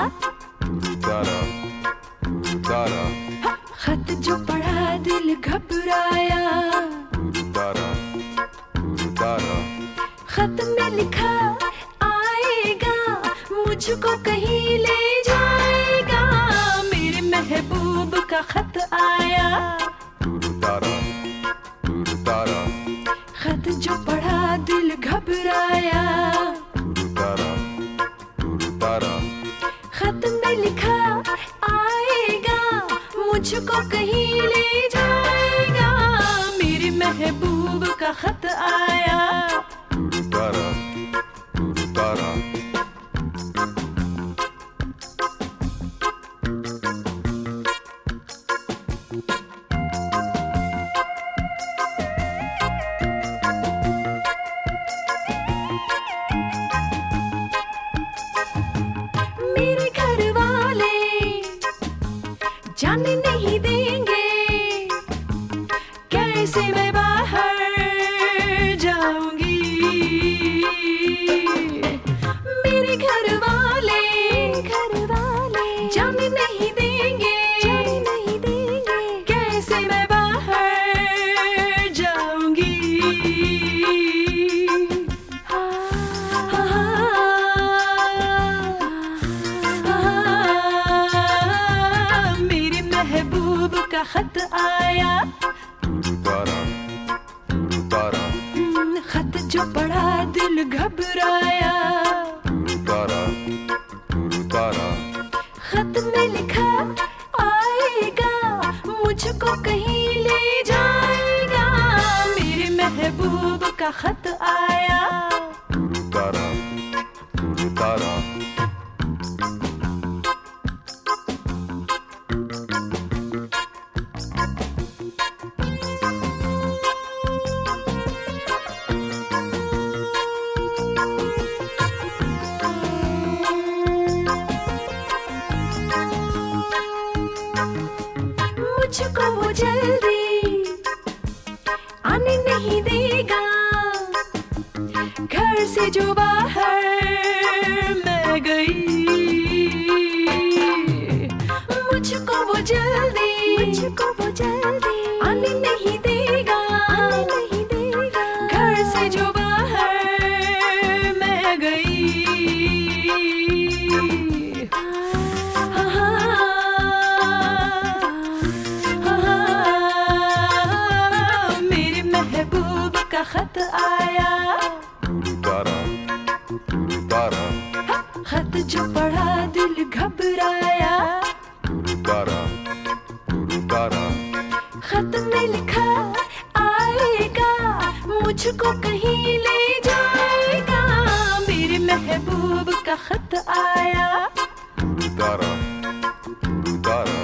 तारा तारा खत जो पढ़ा दिल घबराया। तारा तारा खत में लिखा आएगा, मुझको कहीं ले जाएगा। मेरे महबूब का खत आया। तारा तारा खत जो पढ़ा दिल घबराया। तारा तारा खत में लिखा आएगा, मुझको कहीं ले जाएगा। मेरे महबूब का खत आया। तारा तारा मेरे घर वाले जाने नहीं देंगे, कैसे मैं बाहर जाऊंगी। मेरे घर वाले जाने नहीं देंगे, कैसे मैं बाहर जाऊंगी। मेरे महबूब का खत आया। तारा तारा खत जो पढ़ा दिल घबराया। तारा तारा खत में लिखा आएगा, मुझको कहीं ले जाएगा। मेरे महबूब का खत आया। तारा तारा मुझको वो जल्दी आने नहीं देगा, घर से जो बाहर मैं गई। मुझको वो जल्दी आने नहीं देगा, घर से जो बाहर मैं गई। मेरे महबूब का खत आया। तारा तारा खत जो पढ़ा दिल घबराया। तारा तारा खत में लिखा आएगा, मुझको कहीं ले जाएगा। मेरे महबूब का खत आया। तारा तारा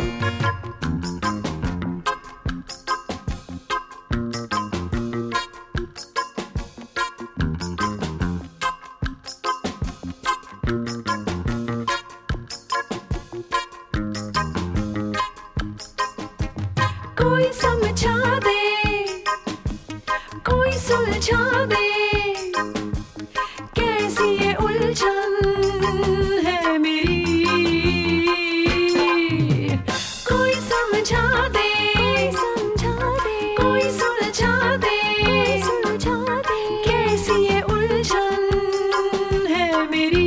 कोई समझा दे, कोई सुलझा दे, कैसी ये उलझन है मेरी। कोई समझा दे, कोई सुलझा दे, कैसी ये उलझन है मेरी।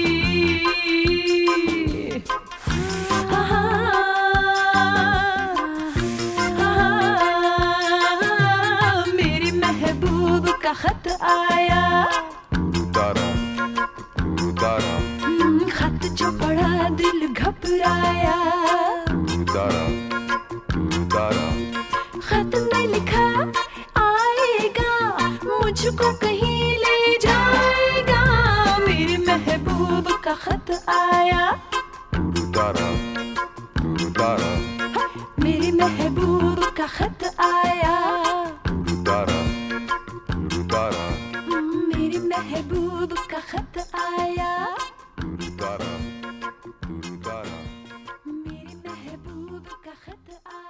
मेरे महबूब का खत आया। तारा तारा खत जो पढ़ा दिल घबराया। तारा तारा खत में लिखा आएगा, मुझको कहीं ले जाएगा। मेरे महबूब का खत आया। तारा तारा मेरे महबूब का खत आया। तारा तारा मेरे महबूब का खत आया। तारा तारा मेरे महबूब का खत आया।